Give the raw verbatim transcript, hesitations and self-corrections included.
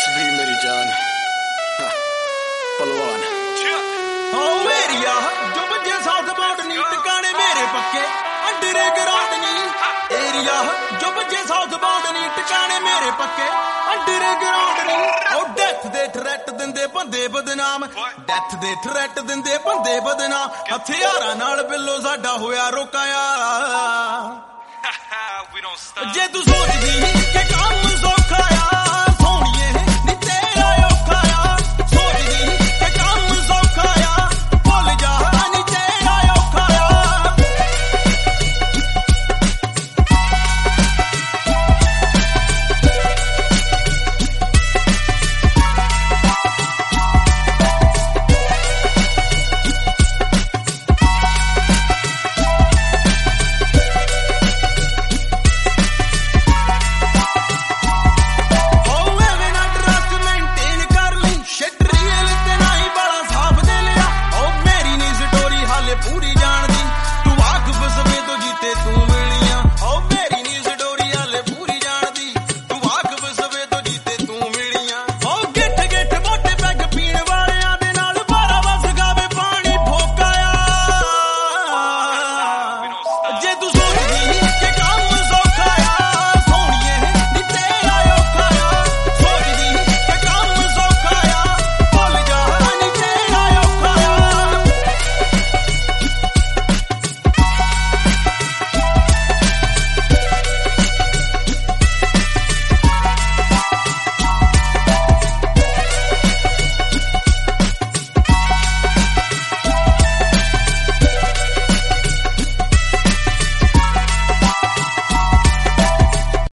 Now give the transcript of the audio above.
भी मेरी जान पलवान ओ मेरिया जो बजे साउथ बोर्ड नी टिकाने मेरे पक्के अंडरे ग्राउंड नी एरिया जो बजे साउथ बोर्ड नी टिकाने मेरे पक्के अंडरे ग्राउंड नी ओ डेथ दे थ्रेट दिंदे बंदे बदनाम डेथ दे थ्रेट दिंदे बंदे बदनाम हथियारां नाल बिल्लो साडा होया रोकाया जे तू सोचदी कि काम सौखा आ सोहणीए नी तेरा औखा आ सोचदी कि काम सौखा आ भुल जा नी तेरा औखा आ पूरी